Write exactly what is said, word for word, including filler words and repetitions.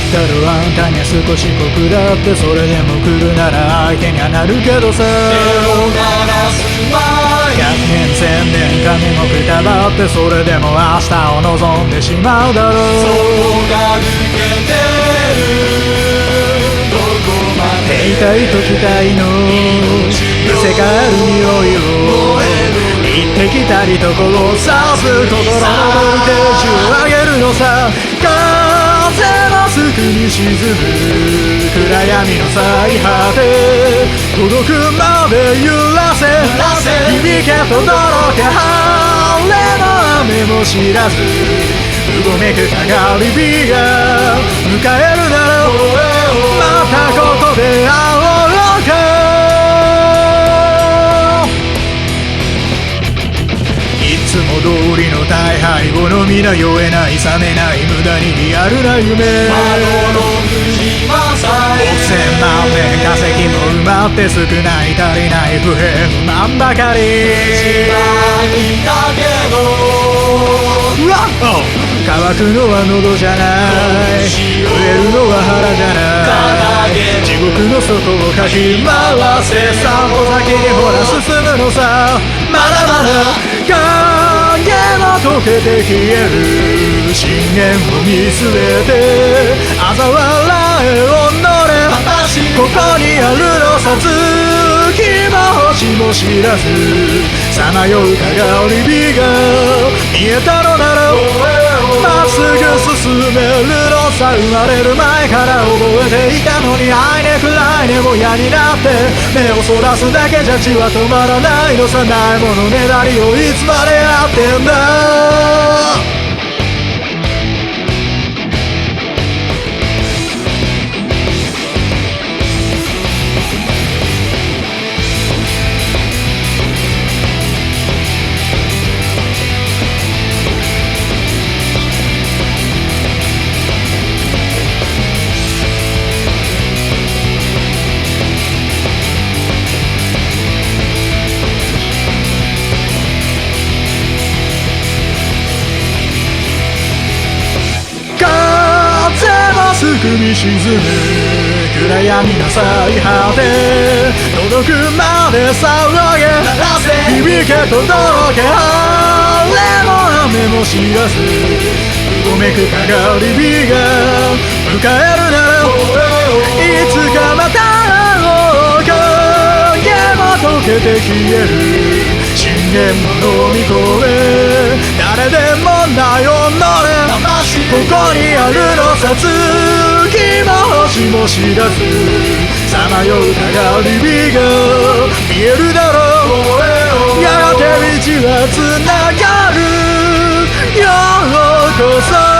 だろあんたには少し酷だって、それでも来るなら相手にはなるけどさ。 手を鳴らす前百年千年神もくたばって、それでも明日を望んでしまうだろう。 そこが抜けてるどこまで痛いと期待のむせ返る匂いを行ってきたりとこをさす心のボルテージを上げるのさ。風のすくに沈む暗闇の最果て、届くまで揺らせ響け轟け晴れの雨も知らずうごめくかがり火が迎えるならまたここで会おうか。いつも通りの大敗好みな酔えない冷めない無駄にリアルな夢、 窓の藤正億千万年化石も埋まって少ない足りない不平不満ばかり。 一番いたけどうわっ乾くのは喉じゃない、増えるのは腹じゃない、地獄の底をかき回せ散歩先にほら進むのさ。まだまだ影が溶けて消える深淵を見据えて嘲笑えおのれ、ここにあるのさ月も星も知らずさまようかがり火が見えたのならまっすぐ進めるのさ。生まれる前から覚えていたのに愛ね暗いねも嫌になって目をそらすだけじゃ血は止まらないのさ。ないものねだりをいつまでやってんだ。踏み沈む暗闇の最果て、届くまで騒げ響け轟け晴れの雨も知らずうごめくかがり火が迎えるならいつかまた会おうか。影も溶けて消える信玄も飲み込め誰でもないおのれ、ここにあるのさ月も星も知らずさまようかがり火が見えるだろう。やがて道はつながるようこそ。